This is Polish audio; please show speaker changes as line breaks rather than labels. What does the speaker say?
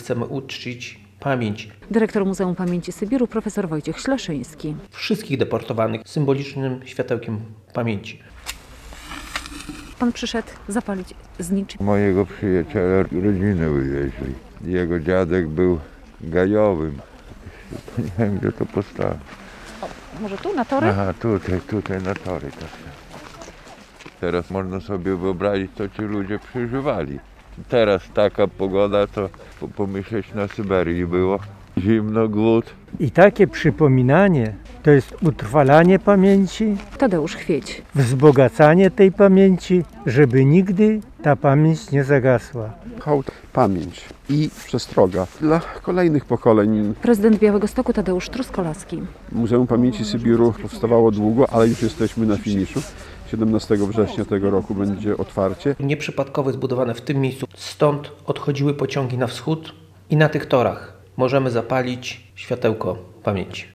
chcemy uczcić pamięć
Dyrektor Muzeum Pamięci Sybiru profesor Wojciech Ślaszyński.
wszystkich deportowanych symbolicznym światełkiem pamięci.
Pan przyszedł zapalić zniczy.
Mojego przyjaciela rodzinę wywieźli. Jego dziadek był gajowym. To nie wiem, gdzie to postawić.
Może tu na tory?
Aha, tutaj na tory. Tak. Teraz można sobie wyobrazić, co ci ludzie przeżywali. Teraz taka pogoda, to pomyśleć, na Syberii było. Zimno, głód.
I takie przypominanie to jest utrwalanie pamięci,
Tadeusz Chwieć.
wzbogacanie tej pamięci, żeby nigdy ta pamięć nie zagasła.
Hołd, pamięć i przestroga dla kolejnych pokoleń.
Prezydent Białegostoku Tadeusz Truskolaski.
Muzeum Pamięci Sybiru powstawało długo, ale już jesteśmy na finiszu. 17 września tego roku będzie otwarcie.
Nieprzypadkowo zbudowane w tym miejscu. Stąd odchodziły pociągi na wschód i na tych torach możemy zapalić światełko pamięci.